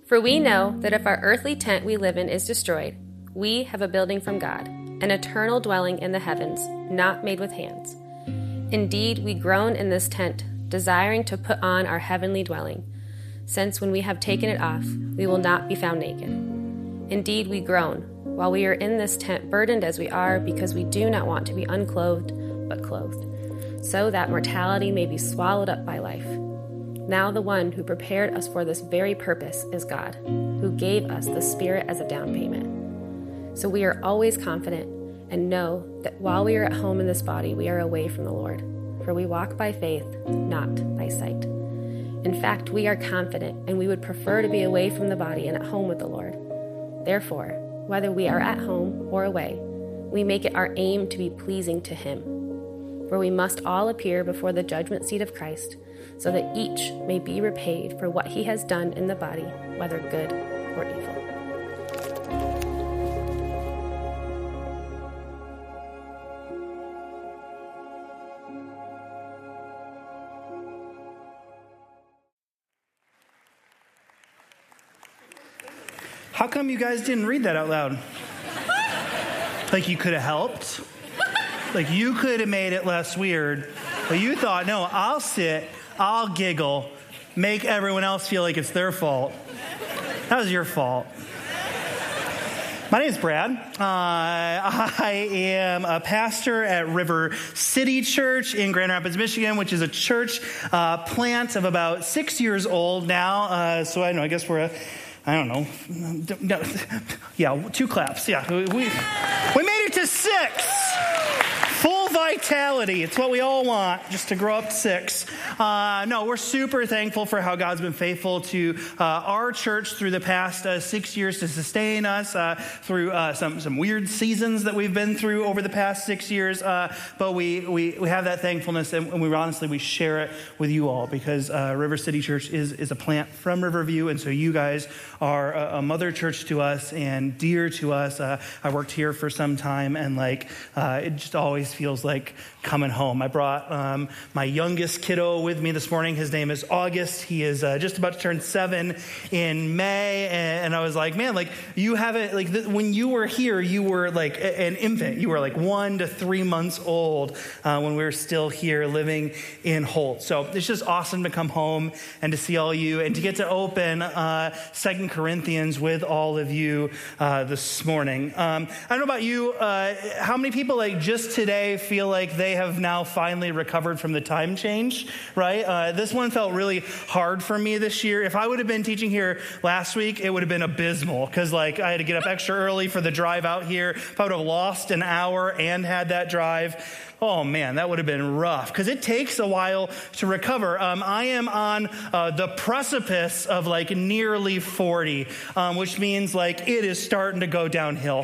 For we know that if our earthly tent we live in is destroyed, we have a building from God, an eternal dwelling in the heavens, not made with hands. Indeed, we groan in this tent, desiring to put on our heavenly dwelling, since when we have taken it off, we will not be found naked. Indeed, we groan, while we are in this tent, burdened as we are, because we do not want to be unclothed, but clothed, so that mortality may be swallowed up by life. Now the one who prepared us for this very purpose is God, who gave us the Spirit as a down payment. So we are always confident and know that while we are at home in this body, we are away from the Lord. For we walk by faith, not by sight. In fact, we are confident, and we would prefer to be away from the body and at home with the Lord. Therefore, whether we are at home or away, we make it our aim to be pleasing to Him. For we must all appear before the judgment seat of Christ, so that each may be repaid for what he has done in the body, whether good or evil. How come you guys didn't read that out loud? Like you could have helped? Like you could have made it less weird. But you thought, no, I'll sit, I'll giggle, make everyone else feel like it's their fault. That was your fault. My name is Brad. I am a pastor at River City Church in Grand Rapids, Michigan, which is a church plant of about 6 years old now. So I don't know, I guess we're I don't know. Yeah, 2 claps. Yeah, we made it to 6. Full vitality. It's what we all want, just to grow up to 6. No, we're super thankful for how God's been faithful to our church through the past 6 years to sustain us through some weird seasons that we've been through over the past 6 years. But we have that thankfulness, and we share it with you all because River City Church is a plant from Riverview, and so you guys are a mother church to us and dear to us. I worked here for some time, and it just always feels like coming home. I brought my youngest kiddo with me this morning. His name is August. He is just about to turn 7 in May, and I was like, man, you haven't, when you were here, you were like an infant. You were like 1 to 3 months old when we were still here living in Holt. So it's just awesome to come home and to see all you and to get to open 2 Corinthians with all of you this morning. I don't know about you, how many people just today feel like they have now finally recovered from the time change, right? This one felt really hard for me this year. If I would have been teaching here last week, it would have been abysmal because I had to get up extra early for the drive out here. If I would have lost an hour and had that drive, oh man, that would have been rough because it takes a while to recover. I am on the precipice of nearly 40, which means it is starting to go downhill.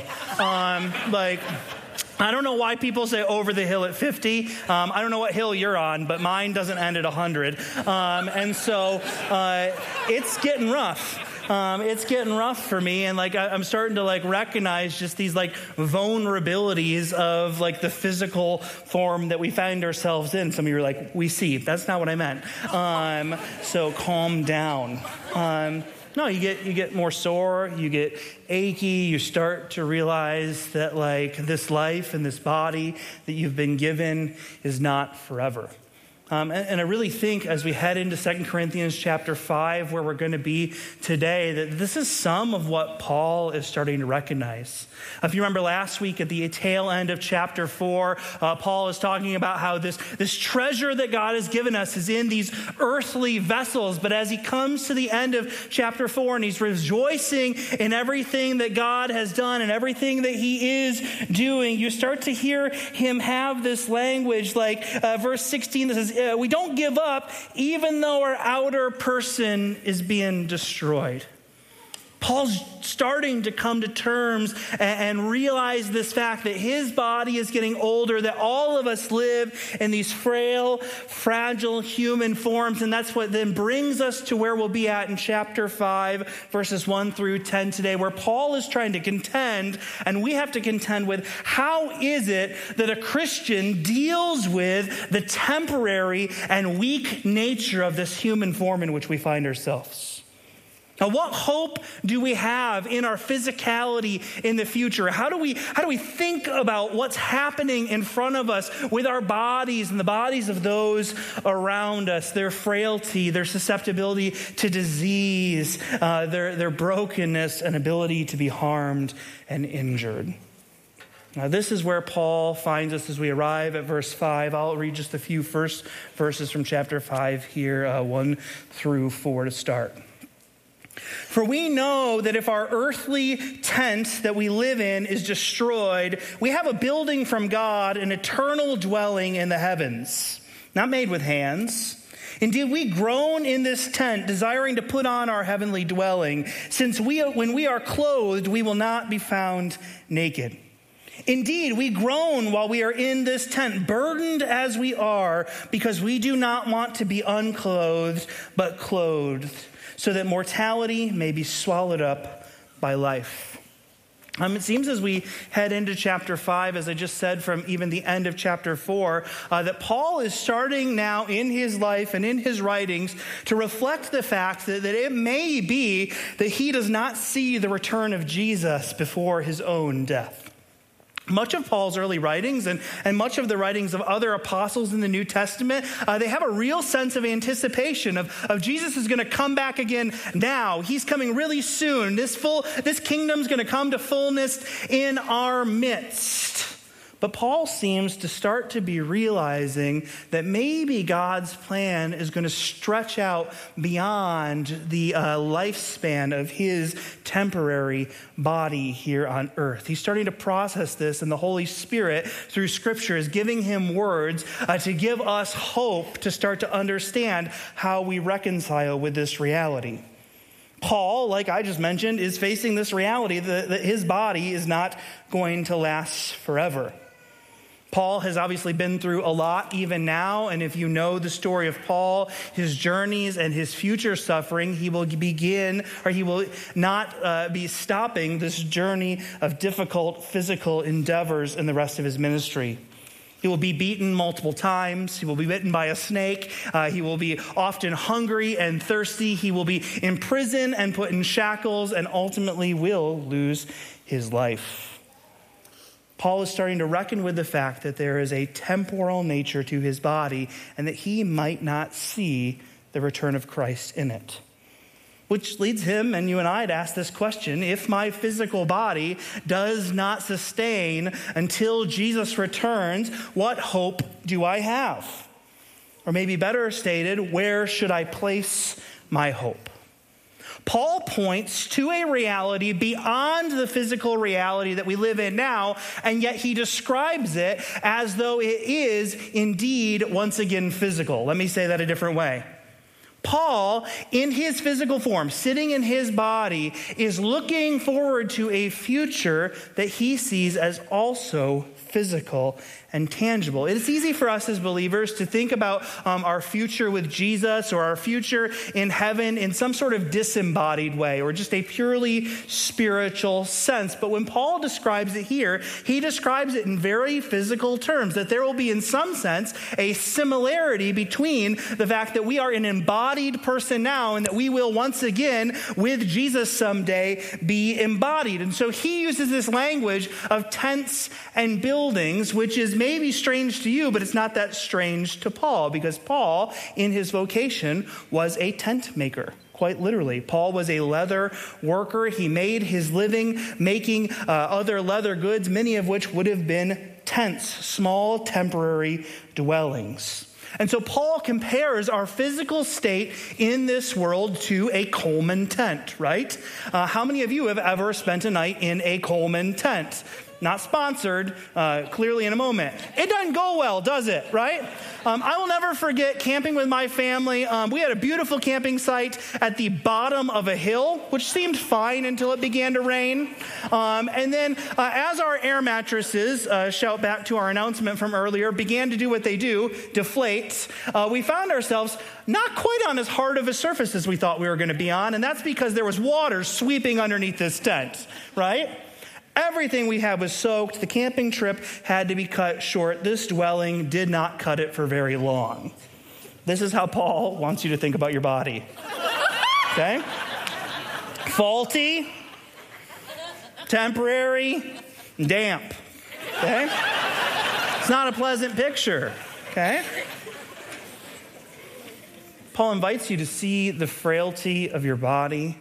I don't know why people say over the hill at 50. I don't know what hill you're on, but mine doesn't end at 100. And so it's getting rough. It's getting rough for me, and I'm starting to recognize just these vulnerabilities of the physical form that we find ourselves in. Some of you are like, we see. That's not what I meant. So calm down. No, you get more sore, you get achy, you start to realize that this life and this body that you've been given is not forever. And I really think as we head into 2 Corinthians chapter 5, where we're going to be today, that this is some of what Paul is starting to recognize. If you remember last week at the tail end of chapter 4, Paul is talking about how this treasure that God has given us is in these earthly vessels. But as he comes to the end of chapter 4 and he's rejoicing in everything that God has done and everything that he is doing, you start to hear him have this language verse 16 that says, we don't give up even though our outer person is being destroyed. Paul's starting to come to terms and realize this fact that his body is getting older, that all of us live in these frail, fragile human forms. And that's what then brings us to where we'll be at in chapter 5, verses 1 through 10 today, where Paul is trying to contend, and we have to contend with, how is it that a Christian deals with the temporary and weak nature of this human form in which we find ourselves? Now, what hope do we have in our physicality in the future? How do we think about what's happening in front of us with our bodies and the bodies of those around us, their frailty, their susceptibility to disease, their brokenness and ability to be harmed and injured? Now, this is where Paul finds us as we arrive at verse 5. I'll read just a few first verses from chapter 5 here, 1 through 4 to start. For we know that if our earthly tent that we live in is destroyed, we have a building from God, an eternal dwelling in the heavens, not made with hands. Indeed, we groan in this tent, desiring to put on our heavenly dwelling, since when we are clothed, we will not be found naked. Indeed, we groan while we are in this tent, burdened as we are, because we do not want to be unclothed, but clothed, so that mortality may be swallowed up by life. It seems as we head into chapter 5, as I just said from even the end of chapter 4, that Paul is starting now in his life and in his writings to reflect the fact that it may be that he does not see the return of Jesus before his own death. Much of Paul's early writings and much of the writings of other apostles in the New Testament, they have a real sense of anticipation of Jesus is going to come back again now. He's coming really soon. This kingdom's going to come to fullness in our midst. But Paul seems to start to be realizing that maybe God's plan is going to stretch out beyond the lifespan of his temporary body here on earth. He's starting to process this, and the Holy Spirit, through Scripture, is giving him words to give us hope to start to understand how we reconcile with this reality. Paul, like I just mentioned, is facing this reality that his body is not going to last forever. Paul has obviously been through a lot even now, and if you know the story of Paul, his journeys and his future suffering, he will not be stopping this journey of difficult physical endeavors in the rest of his ministry. He will be beaten multiple times. He will be bitten by a snake. He will be often hungry and thirsty. He will be in prison and put in shackles and ultimately will lose his life. Paul is starting to reckon with the fact that there is a temporal nature to his body and that he might not see the return of Christ in it. Which leads him and you and I to ask this question: if my physical body does not sustain until Jesus returns, what hope do I have? Or maybe better stated, where should I place my hope? Paul points to a reality beyond the physical reality that we live in now, and yet he describes it as though it is indeed once again physical. Let me say that a different way. Paul, in his physical form, sitting in his body, is looking forward to a future that he sees as also physical and tangible. It's easy for us as believers to think about our future with Jesus or our future in heaven in some sort of disembodied way or just a purely spiritual sense. But when Paul describes it here, he describes it in very physical terms, that there will be in some sense a similarity between the fact that we are an embodied person now and that we will once again with Jesus someday be embodied. And so he uses this language of tents and buildings, which is maybe strange to you, but it's not that strange to Paul, because Paul, in his vocation, was a tent maker. Quite literally. Paul was a leather worker. He made his living making other leather goods, many of which would have been tents, small temporary dwellings. And so Paul compares our physical state in this world to a Coleman tent, right? How many of you have ever spent a night in a Coleman tent? Not sponsored, clearly in a moment. It doesn't go well, does it, right? I will never forget camping with my family. We had a beautiful camping site at the bottom of a hill, which seemed fine until it began to rain. And then as our air mattresses, shout back to our announcement from earlier, began to do what they do, deflate, we found ourselves not quite on as hard of a surface as we thought we were going to be on. And that's because there was water sweeping underneath this tent, right? Everything we had was soaked. The camping trip had to be cut short. This dwelling did not cut it for very long. This is how Paul wants you to think about your body. Okay? faulty, temporary, damp. Okay? It's not a pleasant picture. Okay? Paul invites you to see the frailty of your body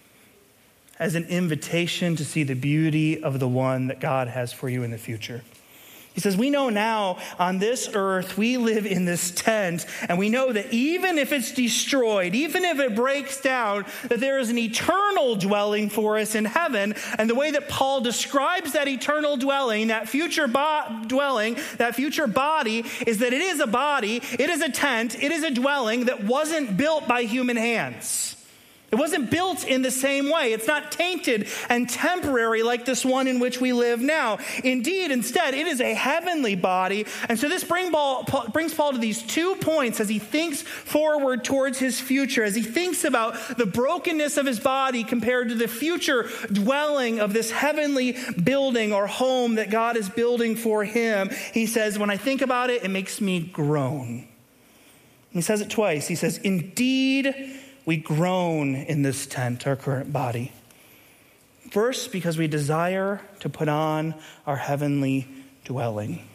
as an invitation to see the beauty of the one that God has for you in the future. He says, we know now on this earth, we live in this tent, and we know that even if it's destroyed, even if it breaks down, that there is an eternal dwelling for us in heaven. And the way that Paul describes that eternal dwelling, that future dwelling, that future body, is that it is a body, it is a tent, it is a dwelling that wasn't built by human hands. It wasn't built in the same way. It's not tainted and temporary like this one in which we live now. Indeed, instead, it is a heavenly body. And so this brings Paul to these 2 points as he thinks forward towards his future, as he thinks about the brokenness of his body compared to the future dwelling of this heavenly building or home that God is building for him. He says, when I think about it, it makes me groan. He says it twice. He says, indeed, we groan in this tent, our current body. First, because we desire to put on our heavenly dwelling.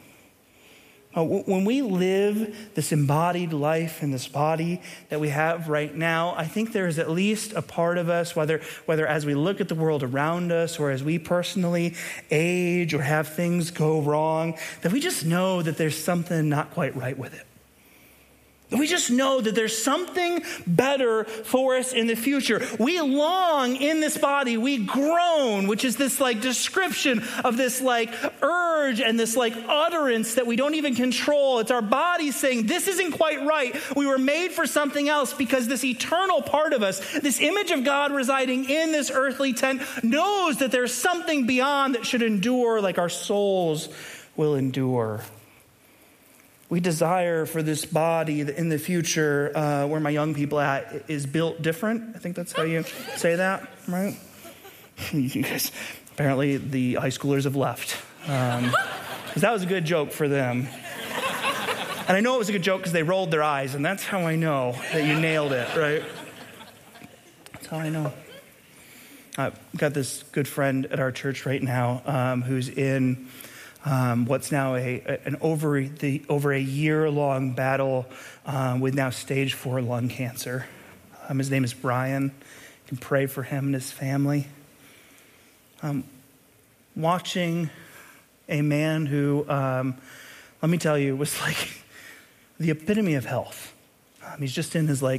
When we live this embodied life in this body that we have right now, I think there is at least a part of us, whether as we look at the world around us or as we personally age or have things go wrong, that we just know that there's something not quite right with it. We just know that there's something better for us in the future. We long in this body, we groan, which is this description of this urge and this utterance that we don't even control. It's our body saying, this isn't quite right. We were made for something else, because this eternal part of us, this image of God residing in this earthly tent, knows that there's something beyond that should endure, like our souls will endure. We desire for this body in the future, where my young people at, is built different. I think that's how you say that, right? You guys, apparently the high schoolers have left. Because that was a good joke for them. And I know it was a good joke because they rolled their eyes, and that's how I know that you nailed it, right? That's how I know. I've got this good friend at our church right now who's in what's now an over a year-long battle with now stage 4 lung cancer. His name is Brian. You can pray for him and his family. Watching a man who, let me tell you, was like the epitome of health. He's just in his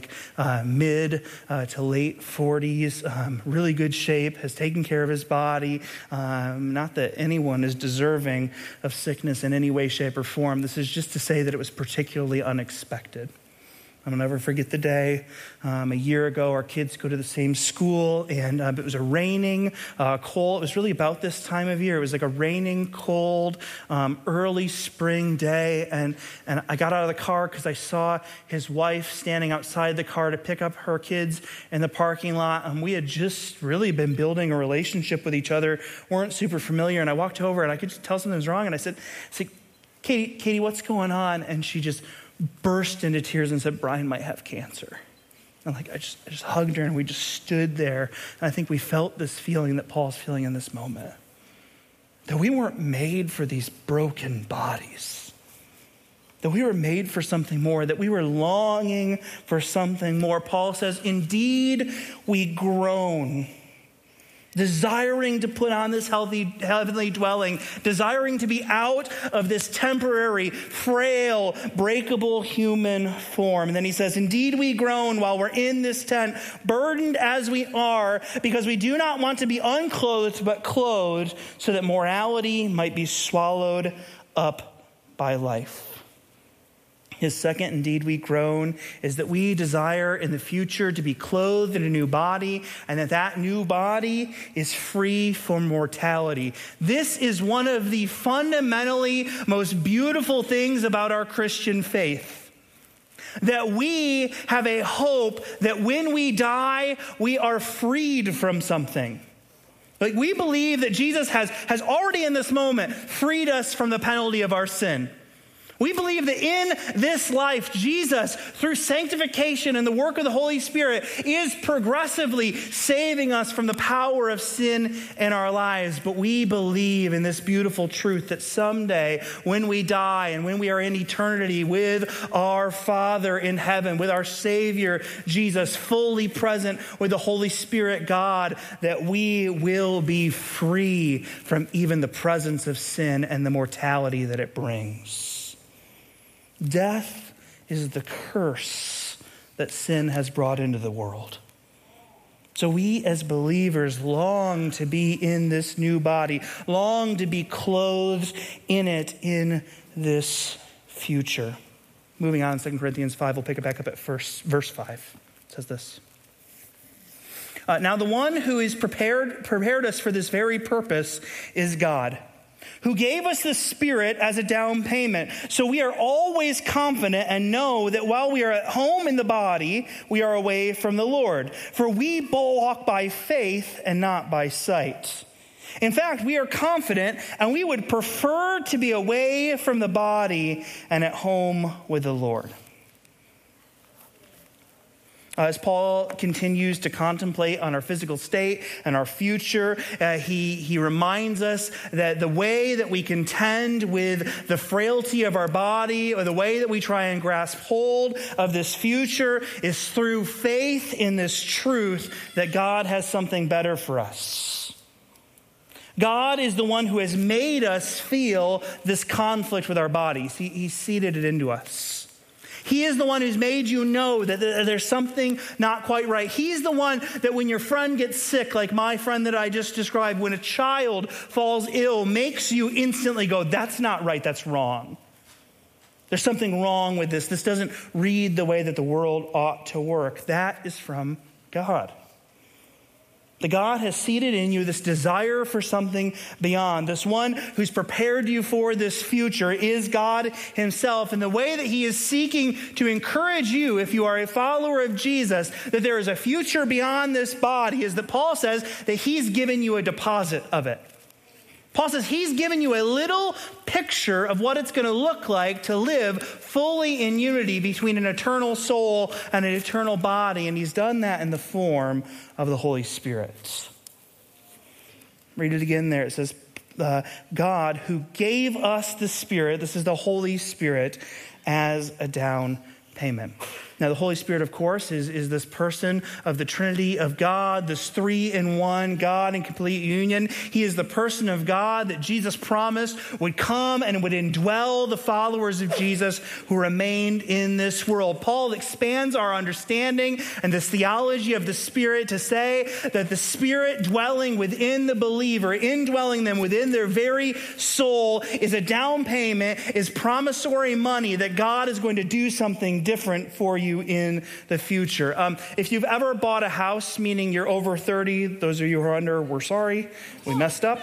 mid to late 40s, really good shape, has taken care of his body. Not that anyone is deserving of sickness in any way, shape, or form. This is just to say that it was particularly unexpected. I'll never forget the day. A year ago, our kids go to the same school, and it was a raining, cold. It was really about this time of year. It was like a raining, cold, early spring day, and I got out of the car because I saw his wife standing outside the car to pick up her kids in the parking lot, and we had just really been building a relationship with each other, weren't super familiar, and I walked over, and I could just tell something was wrong, and I said, Katie, what's going on? And she just burst into tears and said, Brian might have cancer. And I just hugged her, and we just stood there. And I think we felt this feeling that Paul's feeling in this moment. That we weren't made for these broken bodies. That we were made for something more. That we were longing for something more. Paul says, indeed, we groan, desiring to put on this heavenly dwelling, desiring to be out of this temporary, frail, breakable human form. And then he says, indeed we groan while we're in this tent, burdened as we are, because we do not want to be unclothed, but clothed, so that morality might be swallowed up by life. His second, indeed we groan, is that we desire in the future to be clothed in a new body, and that new body is free from mortality. This is one of the fundamentally most beautiful things about our Christian faith. That we have a hope that when we die, we are freed from something. We believe that Jesus has already in this moment freed us from the penalty of our sin. We believe that in this life, Jesus, through sanctification and the work of the Holy Spirit, is progressively saving us from the power of sin in our lives. But we believe in this beautiful truth that someday when we die and when we are in eternity with our Father in heaven, with our Savior, Jesus, fully present with the Holy Spirit, God, that we will be free from even the presence of sin and the mortality that it brings. Death is the curse that sin has brought into the world. So we as believers long to be in this new body, long to be clothed in it in this future. Moving on, 2 Corinthians 5, we'll pick it back up at verse 5. It says this. Now the one who is prepared us for this very purpose is God, who gave us the Spirit as a down payment. So we are always confident and know that while we are at home in the body, we are away from the Lord. For we walk by faith and not by sight. In fact, we are confident and we would prefer to be away from the body and at home with the Lord. As Paul continues to contemplate on our physical state and our future, he reminds us that the way that we contend with the frailty of our body, or the way that we try and grasp hold of this future, is through faith in this truth that God has something better for us. God is the one who has made us feel this conflict with our bodies. He's seeded it into us. He is the one who's made you know that there's something not quite right. He's the one that when your friend gets sick, like my friend that I just described, when a child falls ill, makes you instantly go, that's not right, that's wrong. There's something wrong with this. This doesn't read the way that the world ought to work. That is from God. That God has seeded in you this desire for something beyond. This one who's prepared you for this future is God himself. And the way that he is seeking to encourage you, if you are a follower of Jesus, that there is a future beyond this body, is that Paul says that he's given you a deposit of it. Paul says he's given you a little picture of what it's going to look like to live fully in unity between an eternal soul and an eternal body. And he's done that in the form of the Holy Spirit. Read it again there. It says, God who gave us the Spirit, this is the Holy Spirit, as a down payment. Now, the Holy Spirit, of course, is this person of the Trinity of God, this three-in-one God in complete union. He is the person of God that Jesus promised would come and would indwell the followers of Jesus who remained in this world. Paul expands our understanding and this theology of the Spirit to say that the Spirit dwelling within the believer, indwelling them within their very soul, is a down payment, is promissory money that God is going to do something different for you in the future. If you've ever bought a house, meaning you're over 30, those of you who are under, we're sorry, we messed up.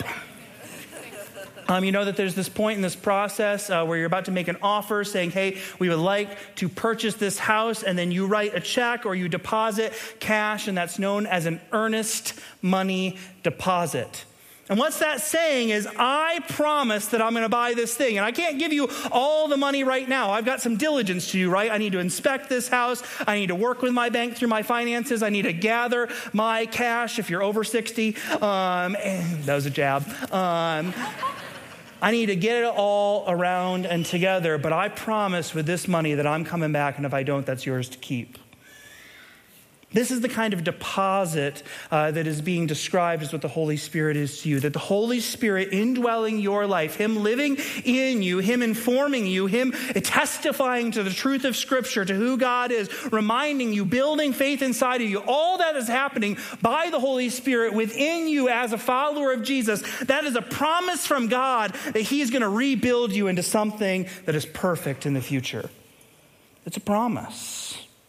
You know that there's this point in this process where you're about to make an offer saying, hey, we would like to purchase this house, and then you write a check or you deposit cash, and that's known as an earnest money deposit. And what's that saying is, I promise that I'm going to buy this thing. And I can't give you all the money right now. I've got some diligence to do, right? I need to inspect this house. I need to work with my bank through my finances. I need to gather my cash if you're over 60. That was a jab. I need to get it all around and together. But I promise with this money that I'm coming back. And if I don't, that's yours to keep. This is the kind of deposit that is being described as what the Holy Spirit is to you. That the Holy Spirit indwelling your life, him living in you, him informing you, him testifying to the truth of Scripture, to who God is, reminding you, building faith inside of you. All that is happening by the Holy Spirit within you as a follower of Jesus. That is a promise from God that he's going to rebuild you into something that is perfect in the future. It's a promise.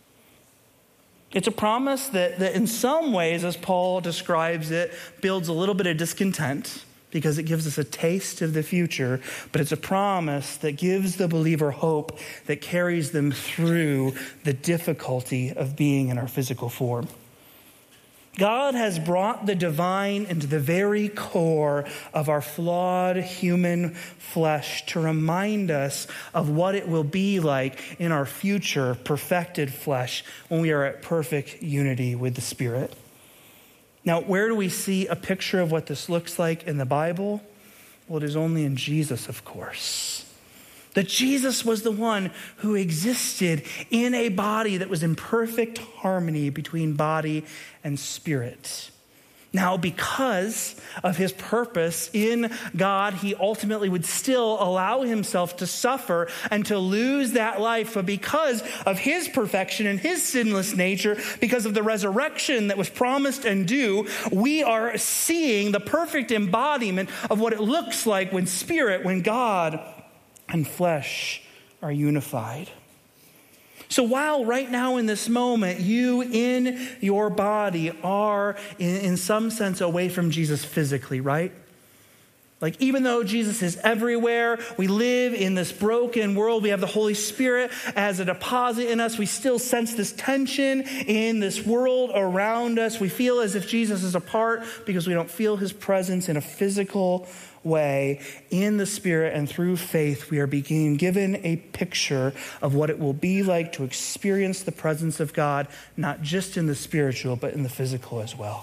It's a promise that in some ways, as Paul describes it, builds a little bit of discontent because it gives us a taste of the future. But it's a promise that gives the believer hope that carries them through the difficulty of being in our physical form. God has brought the divine into the very core of our flawed human flesh to remind us of what it will be like in our future perfected flesh when we are at perfect unity with the Spirit. Now, where do we see a picture of what this looks like in the Bible? Well, it is only in Jesus, of course. That Jesus was the one who existed in a body that was in perfect harmony between body and spirit. Now, because of his purpose in God, he ultimately would still allow himself to suffer and to lose that life. But because of his perfection and his sinless nature, because of the resurrection that was promised and due, we are seeing the perfect embodiment of what it looks like when spirit, when God and flesh are unified. So while right now in this moment, you in your body are in some sense away from Jesus physically, right? Like even though Jesus is everywhere, we live in this broken world, we have the Holy Spirit as a deposit in us, we still sense this tension in this world around us. We feel as if Jesus is apart because we don't feel his presence in a physical way. In the Spirit and through faith, we are being given a picture of what it will be like to experience the presence of God, not just in the spiritual, but in the physical as well.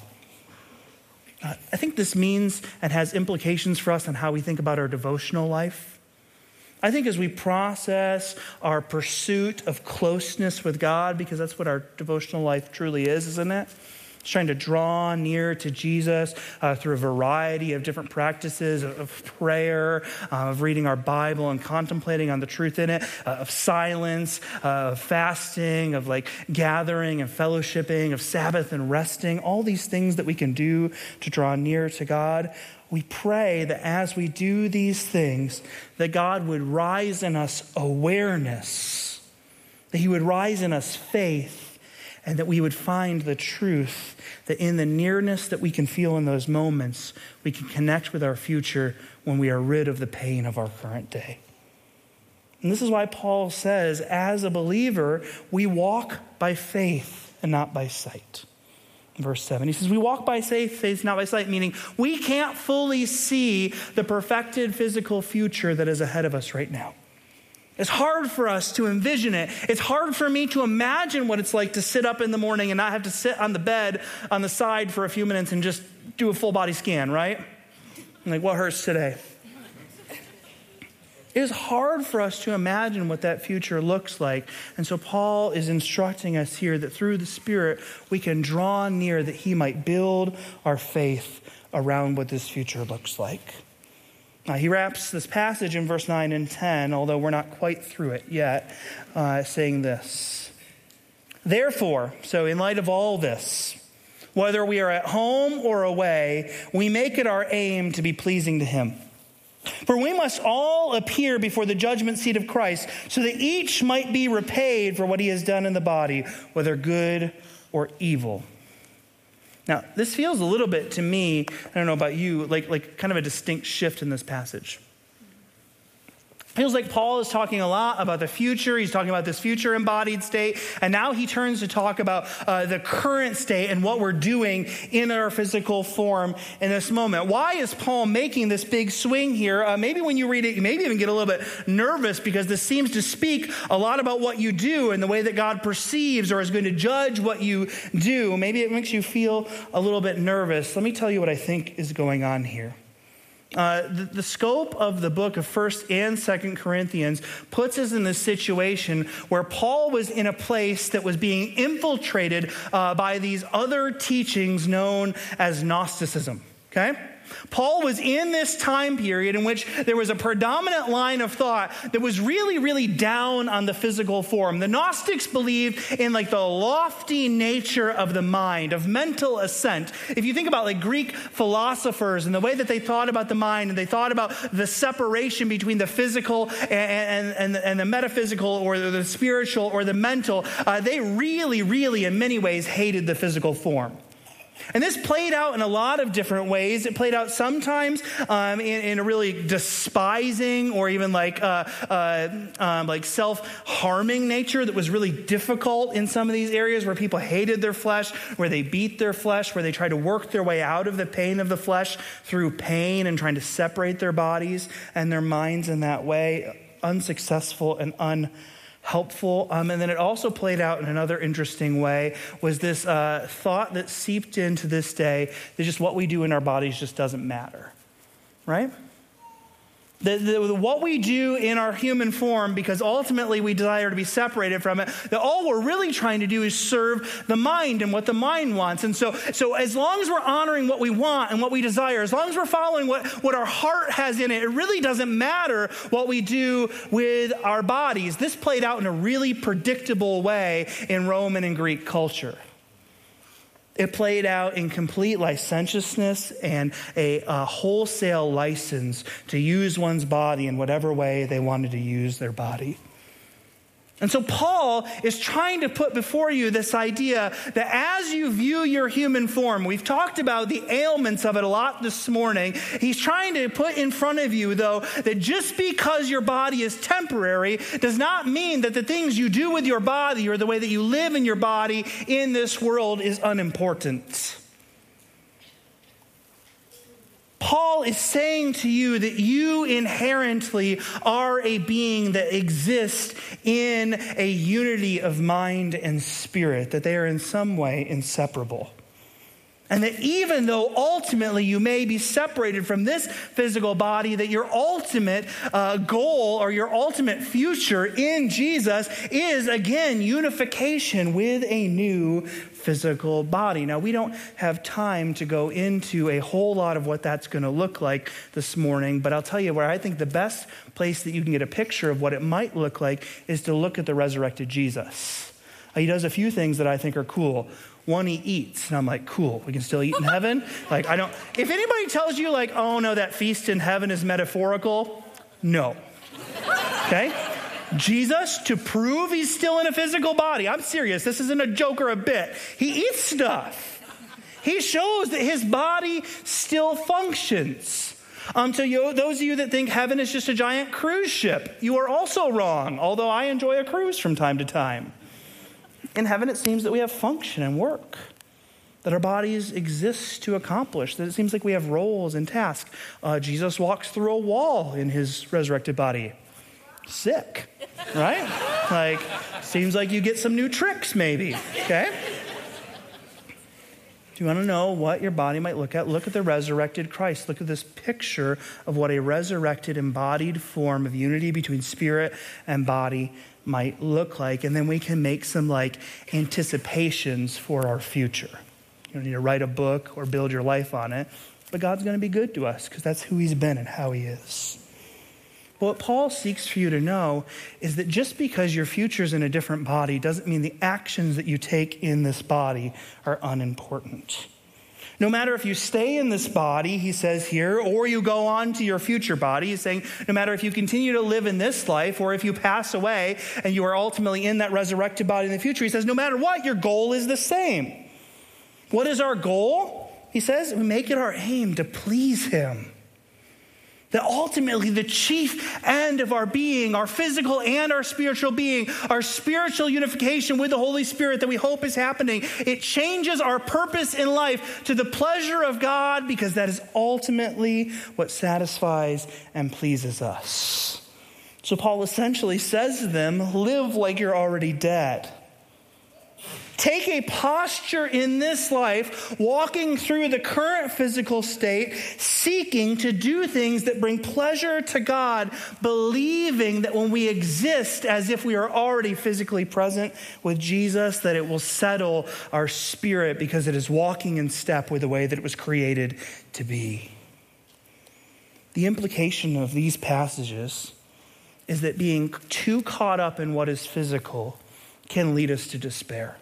I think this means and has implications for us on how we think about our devotional life. I think as we process our pursuit of closeness with God, because that's what our devotional life truly is, isn't it? It's trying to draw near to Jesus through a variety of different practices of prayer, of reading our Bible and contemplating on the truth in it, of silence, of fasting, of like gathering and fellowshipping, of Sabbath and resting, all these things that we can do to draw near to God. We pray that as we do these things, that God would rise in us awareness, that he would rise in us faith, and that we would find the truth that in the nearness that we can feel in those moments, we can connect with our future when we are rid of the pain of our current day. And this is why Paul says, as a believer, we walk by faith and not by sight. In verse 7, he says, we walk by faith, not by sight, meaning we can't fully see the perfected physical future that is ahead of us right now. It's hard for us to envision it. It's hard for me to imagine what it's like to sit up in the morning and not have to sit on the bed on the side for a few minutes and just do a full body scan, right? I'm like, what hurts today? It is hard for us to imagine what that future looks like. And so Paul is instructing us here that through the Spirit, we can draw near that he might build our faith around what this future looks like. Now, he wraps this passage in verse 9 and 10, although we're not quite through it yet, saying this. Therefore, so in light of all this, whether we are at home or away, we make it our aim to be pleasing to him. For we must all appear before the judgment seat of Christ, so that each might be repaid for what he has done in the body, whether good or evil. Now, this feels a little bit to me, I don't know about you, like kind of a distinct shift in this passage. Feels like Paul is talking a lot about the future. He's talking about this future embodied state. And now he turns to talk about the current state and what we're doing in our physical form in this moment. Why is Paul making this big swing here? Maybe when you read it, you maybe even get a little bit nervous because this seems to speak a lot about what you do and the way that God perceives or is going to judge what you do. Maybe it makes you feel a little bit nervous. Let me tell you what I think is going on here. The scope of the book of 1st and 2nd Corinthians puts us in this situation where Paul was in a place that was being infiltrated by these other teachings known as Gnosticism, okay? Paul was in this time period in which there was a predominant line of thought that was really, really down on the physical form. The Gnostics believed in like the lofty nature of the mind, of mental ascent. If you think about like Greek philosophers and the way that they thought about the mind, and they thought about the separation between the physical and the metaphysical, or the spiritual or the mental, they really, really in many ways hated the physical form. And this played out in a lot of different ways. It played out sometimes in a really despising or even like self-harming nature that was really difficult in some of these areas where people hated their flesh, where they beat their flesh, where they tried to work their way out of the pain of the flesh through pain and trying to separate their bodies and their minds in that way. Unsuccessful and unhelpful. And then it also played out in another interesting way, was this thought that seeped into this day that just what we do in our bodies just doesn't matter, right? What we do in our human form, because ultimately we desire to be separated from it, that all we're really trying to do is serve the mind and what the mind wants. And so as long as we're honoring what we want and what we desire, as long as we're following what our heart has in it, it really doesn't matter what we do with our bodies. This played out in a really predictable way in Roman and Greek culture. It played out in complete licentiousness and a wholesale license to use one's body in whatever way they wanted to use their body. And so Paul is trying to put before you this idea that as you view your human form, we've talked about the ailments of it a lot this morning. He's trying to put in front of you, though, that just because your body is temporary does not mean that the things you do with your body or the way that you live in your body in this world is unimportant. Paul is saying to you that you inherently are a being that exists in a unity of mind and spirit, that they are in some way inseparable. And that even though ultimately you may be separated from this physical body, that your ultimate goal or your ultimate future in Jesus is, again, unification with a new physical body. Now, we don't have time to go into a whole lot of what that's going to look like this morning, but I'll tell you where I think the best place that you can get a picture of what it might look like is to look at the resurrected Jesus. He does a few things that I think are cool. One, he eats. And I'm like, cool, we can still eat in heaven? If anybody tells you like, oh no, that feast in heaven is metaphorical, no. Okay? Jesus, to prove he's still in a physical body, I'm serious, this isn't a joke or a bit, he eats stuff. He shows that his body still functions. Those of you that think heaven is just a giant cruise ship, you are also wrong, although I enjoy a cruise from time to time. In heaven, it seems that we have function and work, that our bodies exist to accomplish, that it seems like we have roles and tasks. Jesus walks through a wall in his resurrected body. Sick, right? Seems like you get some new tricks maybe, okay? Do you want to know what your body might look at? Look at the resurrected Christ. Look at this picture of what a resurrected, embodied form of unity between spirit and body might look like. And then we can make some anticipations for our future. You don't need to write a book or build your life on it, but God's going to be good to us because that's who he's been and how he is. But what Paul seeks for you to know is that just because your future's in a different body doesn't mean the actions that you take in this body are unimportant. No matter if you stay in this body, he says here, or you go on to your future body, he's saying no matter if you continue to live in this life or if you pass away and you are ultimately in that resurrected body in the future, he says no matter what, your goal is the same. What is our goal? He says we make it our aim to please him. That ultimately the chief end of our being, our physical and our spiritual being, our spiritual unification with the Holy Spirit that we hope is happening, it changes our purpose in life to the pleasure of God because that is ultimately what satisfies and pleases us. So Paul essentially says to them, live like you're already dead. Take a posture in this life, walking through the current physical state, seeking to do things that bring pleasure to God, believing that when we exist as if we are already physically present with Jesus, that it will settle our spirit because it is walking in step with the way that it was created to be. The implication of these passages is that being too caught up in what is physical can lead us to despair.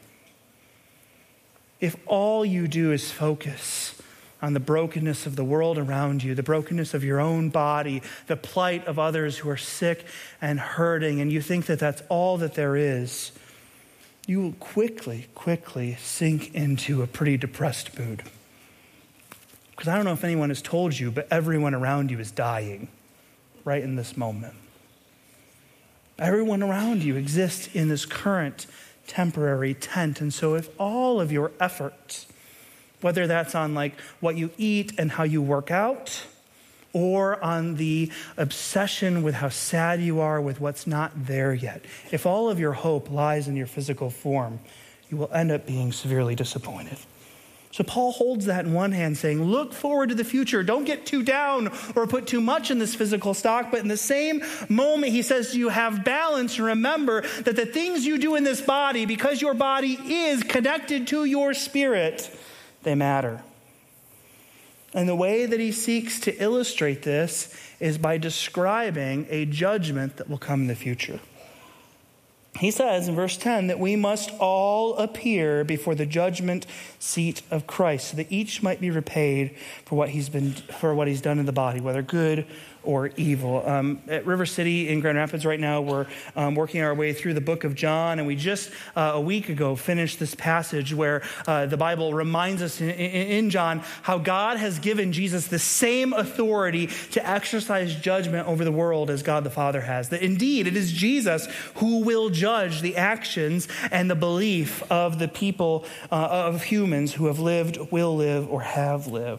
If all you do is focus on the brokenness of the world around you, the brokenness of your own body, the plight of others who are sick and hurting, and you think that that's all that there is, you will quickly sink into a pretty depressed mood. Because I don't know if anyone has told you, but everyone around you is dying right in this moment. Everyone around you exists in this current temporary tent. And so if all of your efforts, whether that's on like what you eat and how you work out, or on the obsession with how sad you are with what's not there yet, if all of your hope lies in your physical form, you will end up being severely disappointed. So Paul holds that in one hand, saying, look forward to the future. Don't get too down or put too much in this physical stock. But in the same moment, he says, you have balance, and remember that the things you do in this body, because your body is connected to your spirit, they matter. And the way that he seeks to illustrate this is by describing a judgment that will come in the future. He says in verse 10 that we must all appear before the judgment seat of Christ, so that each might be repaid for what he's done in the body, whether good or evil. At River City in Grand Rapids right now, we're working our way through the book of John, and we just a week ago finished this passage where the Bible reminds us in John how God has given Jesus the same authority to exercise judgment over the world as God the Father has. That indeed it is Jesus who will judge the actions and the belief of the people, of humans who have lived, will live, or have lived.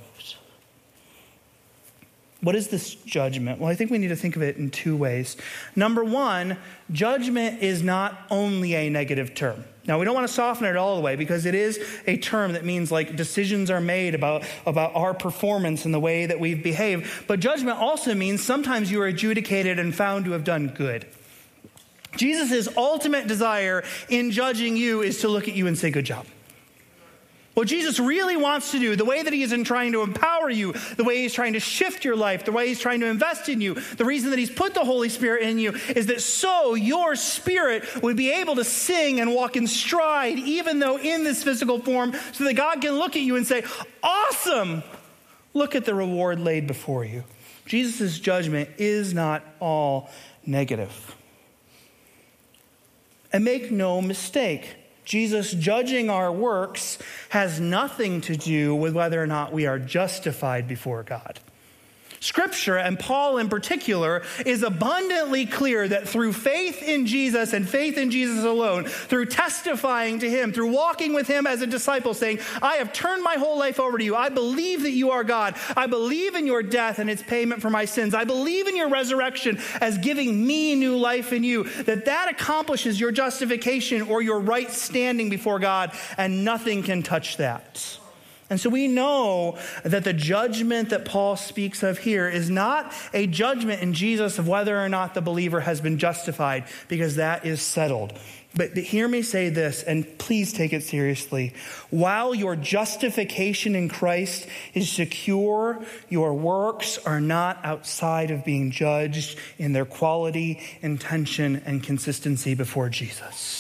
What is this judgment? Well, I think we need to think of it in two ways. Number one, judgment is not only a negative term. Now, we don't want to soften it all the way, because it is a term that means like decisions are made about our performance and the way that we've behaved. But judgment also means sometimes you are adjudicated and found to have done good. Jesus' ultimate desire in judging you is to look at you and say, good job. What Jesus really wants to do, the way that he is trying to empower you, the way he's trying to shift your life, the way he's trying to invest in you, the reason that he's put the Holy Spirit in you is that so your spirit would be able to sing and walk in stride, even though in this physical form, so that God can look at you and say, awesome, look at the reward laid before you. Jesus' judgment is not all negative. And make no mistake, Jesus judging our works has nothing to do with whether or not we are justified before God. Scripture, and Paul in particular, is abundantly clear that through faith in Jesus and faith in Jesus alone, through testifying to him, through walking with him as a disciple, saying, I have turned my whole life over to you. I believe that you are God. I believe in your death and its payment for my sins. I believe in your resurrection as giving me new life in you, that accomplishes your justification or your right standing before God, and nothing can touch that. And so we know that the judgment that Paul speaks of here is not a judgment in Jesus of whether or not the believer has been justified, because that is settled. But hear me say this, and please take it seriously. While your justification in Christ is secure, your works are not outside of being judged in their quality, intention, and consistency before Jesus.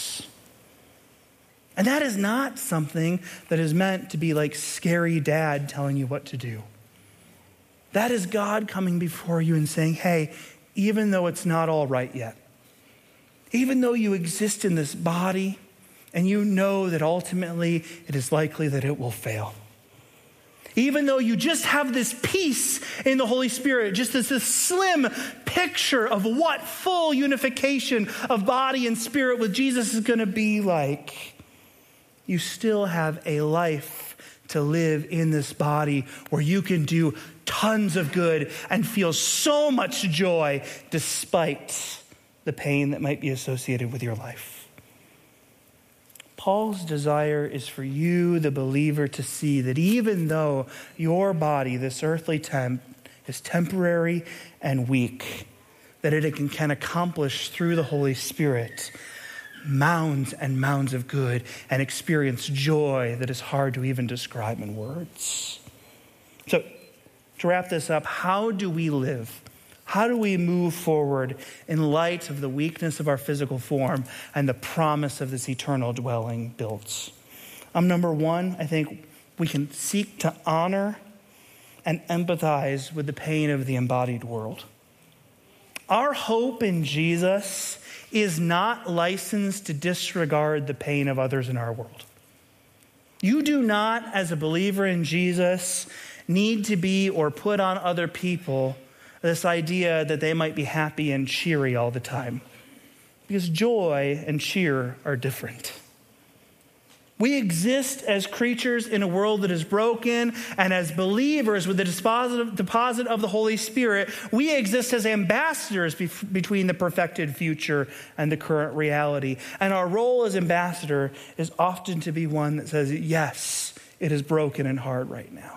And that is not something that is meant to be like scary dad telling you what to do. That is God coming before you and saying, hey, even though it's not all right yet, even though you exist in this body and you know that ultimately it is likely that it will fail, even though you just have this peace in the Holy Spirit, just this slim picture of what full unification of body and spirit with Jesus is going to be like, you still have a life to live in this body where you can do tons of good and feel so much joy despite the pain that might be associated with your life. Paul's desire is for you, the believer, to see that even though your body, this earthly tent, is temporary and weak, that it can accomplish through the Holy Spirit mounds and mounds of good and experience joy that is hard to even describe in words. So, to wrap this up, how do we live? How do we move forward in light of the weakness of our physical form and the promise of this eternal dwelling built? Number one, I think we can seek to honor and empathize with the pain of the embodied world. Our hope in Jesus is not licensed to disregard the pain of others in our world. You do not, as a believer in Jesus, need to be or put on other people this idea that they might be happy and cheery all the time. Because joy and cheer are different. We exist as creatures in a world that is broken, and as believers with the deposit of the Holy Spirit, we exist as ambassadors between the perfected future and the current reality. And our role as ambassador is often to be one that says, yes, it is broken and hard right now.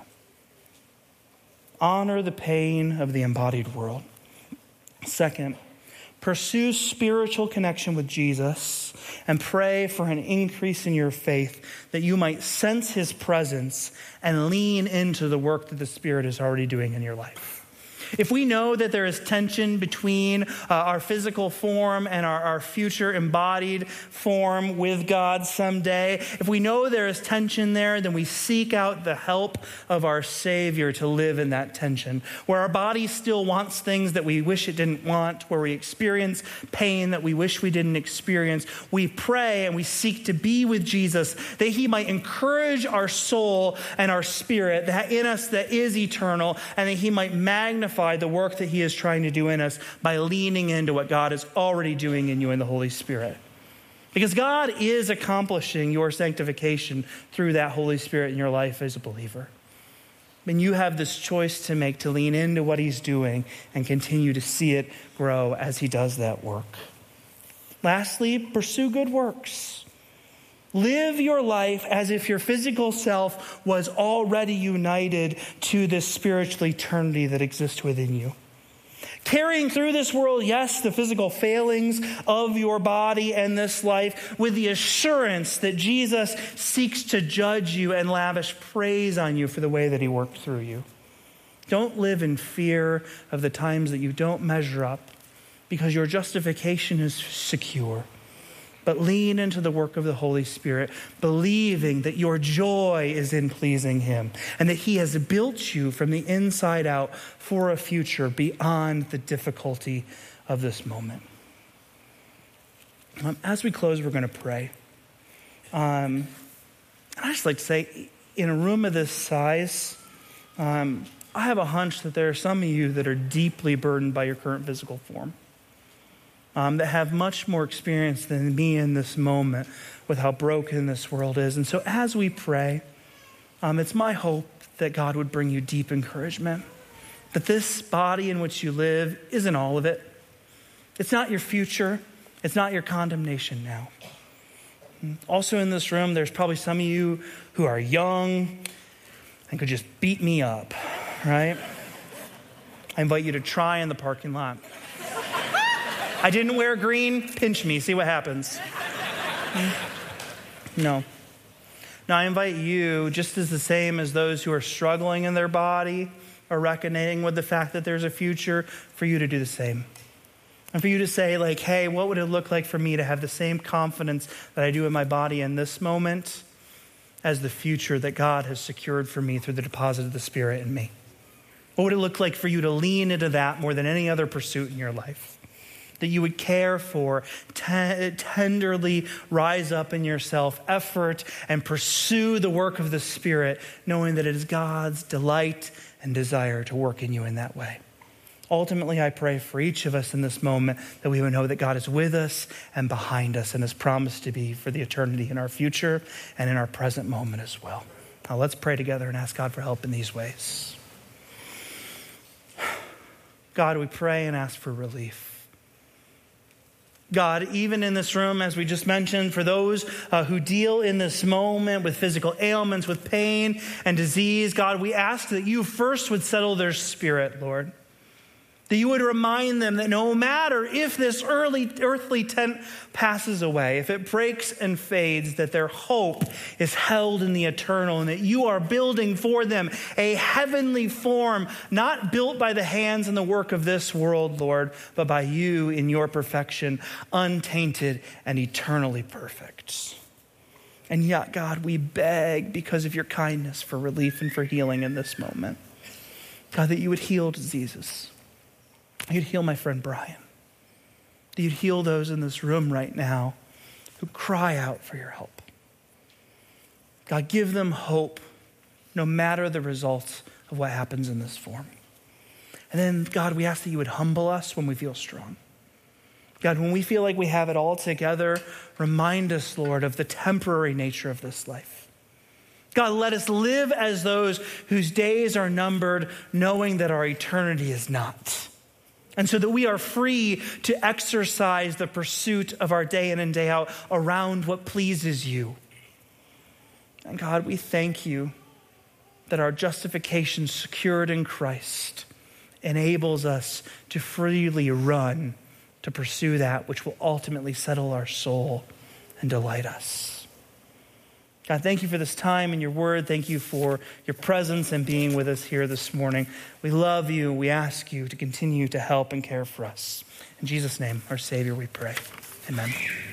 Honor the pain of the embodied world. Second, pursue spiritual connection with Jesus and pray for an increase in your faith that you might sense his presence and lean into the work that the Spirit is already doing in your life. If we know that there is tension between our physical form and our future embodied form with God someday, if we know there is tension there, then we seek out the help of our Savior to live in that tension. Where our body still wants things that we wish it didn't want, where we experience pain that we wish we didn't experience, we pray and we seek to be with Jesus that he might encourage our soul and our spirit that in us that is eternal, and that he might magnify the work that he is trying to do in us by leaning into what God is already doing in you in the Holy Spirit. Because God is accomplishing your sanctification through that Holy Spirit in your life as a believer. And you have this choice to make to lean into what he's doing and continue to see it grow as he does that work. Lastly, pursue good works. Live your life as if your physical self was already united to this spiritual eternity that exists within you. Carrying through this world, yes, the physical failings of your body and this life, with the assurance that Jesus seeks to judge you and lavish praise on you for the way that he worked through you. Don't live in fear of the times that you don't measure up, because your justification is secure. But lean into the work of the Holy Spirit, believing that your joy is in pleasing him and that he has built you from the inside out for a future beyond the difficulty of this moment. As we close, we're going to pray. I just like to say, in a room of this size, I have a hunch that there are some of you that are deeply burdened by your current physical form. That have much more experience than me in this moment with how broken this world is. And so as we pray, it's my hope that God would bring you deep encouragement. That this body in which you live isn't all of it. It's not your future. It's not your condemnation now. Also in this room, there's probably some of you who are young and could just beat me up, right? I invite you to try in the parking lot. I didn't wear green, pinch me, see what happens. No. Now I invite you, just as the same as those who are struggling in their body or reckoning with the fact that there's a future, for you to do the same. And for you to say, like, hey, what would it look like for me to have the same confidence that I do in my body in this moment as the future that God has secured for me through the deposit of the Spirit in me? What would it look like for you to lean into that more than any other pursuit in your life? That you would care for, tenderly rise up in yourself, effort, and pursue the work of the Spirit, knowing that it is God's delight and desire to work in you in that way. Ultimately, I pray for each of us in this moment that we would know that God is with us and behind us and has promised to be for the eternity in our future and in our present moment as well. Now let's pray together and ask God for help in these ways. God, we pray and ask for relief. God, even in this room, as we just mentioned, for those who deal in this moment with physical ailments, with pain and disease, God, we ask that you first would settle their spirit, Lord. That you would remind them that no matter if this earthly tent passes away, if it breaks and fades, that their hope is held in the eternal, and that you are building for them a heavenly form, not built by the hands and the work of this world, Lord, but by you in your perfection, untainted and eternally perfect. And yet, God, we beg, because of your kindness, for relief and for healing in this moment. God, that you would heal diseases. You'd heal my friend Brian. that you'd heal those in this room right now who cry out for your help. God, give them hope no matter the results of what happens in this form. And then, God, we ask that you would humble us when we feel strong. God, when we feel like we have it all together, remind us, Lord, of the temporary nature of this life. God, let us live as those whose days are numbered, knowing that our eternity is not. And so that we are free to exercise the pursuit of our day in and day out around what pleases you. And God, we thank you that our justification secured in Christ enables us to freely run to pursue that which will ultimately settle our soul and delight us. God, thank you for this time in your word. Thank you for your presence and being with us here this morning. We love you. We ask you to continue to help and care for us. In Jesus' name, our Savior, we pray. Amen.